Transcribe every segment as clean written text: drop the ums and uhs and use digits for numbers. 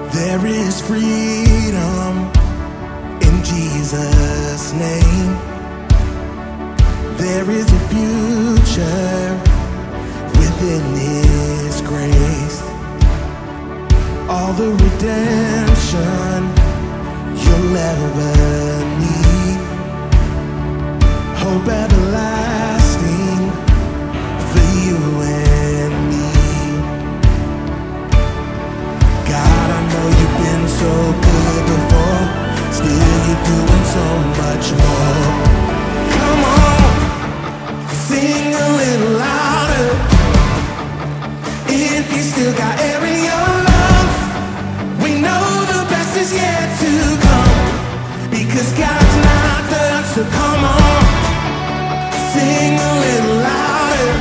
There is freedom in Jesus' name. There is a future within His grace. All the redemption you'll ever need. Hope everlasting for you and me. God, I know you've been so good before. Still you're doing so much more. Come on, sing a little louder. If you still got air in your lungs, we know the best is yet to come. Because God's not done, so come on, sing a little louder.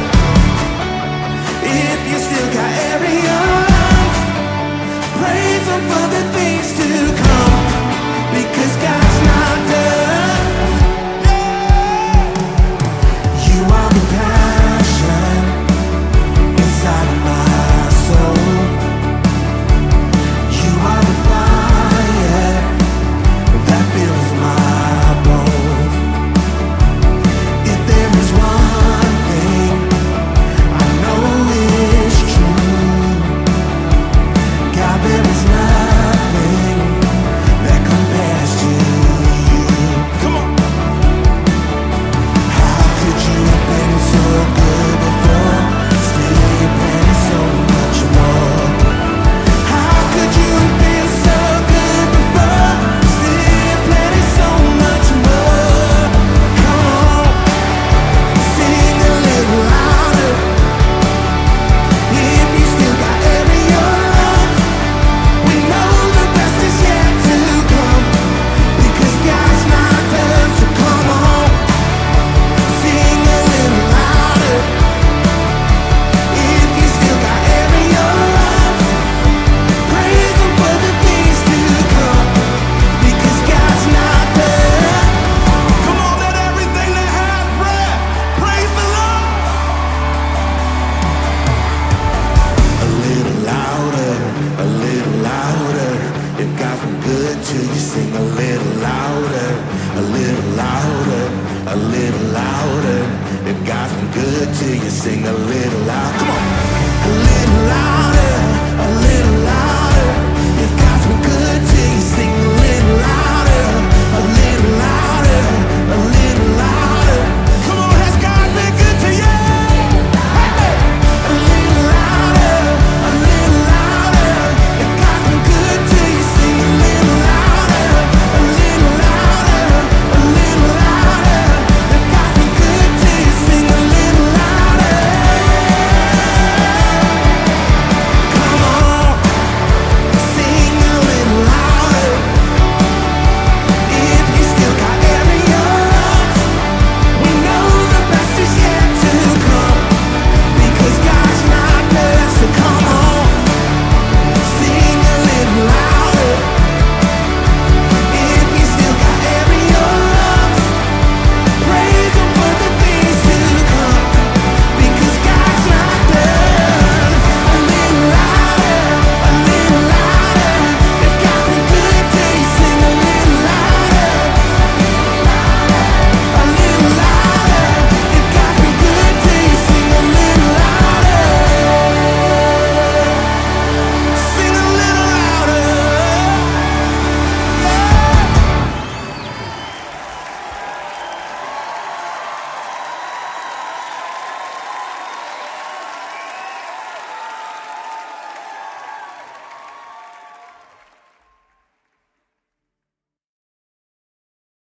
If you still got air in your lungs, praise Him for the things to come. Because God's not done. You are the passion inside of my soul. You are the fire that fills my bones. If there is one thing I know is true, God, there is nothing that compares to you. Come on. How could you have been so good before? Still you're planning so much more. How could you have been so good before? Still you're planning so much more. Come on, sing a little louder. If you still got air in your lungs, we know the best is yet to come. Because God's not done, so come on, sing a little louder. If you still got air in your lungs, praise Him for the things to come. Because God's not done. Come on, let everything that has breath praise the Lord. A little louder, a little louder. If God's been good to you, sing a little louder, a little louder, a little louder. If God's been good to you, sing a little loud. Come on, a little louder.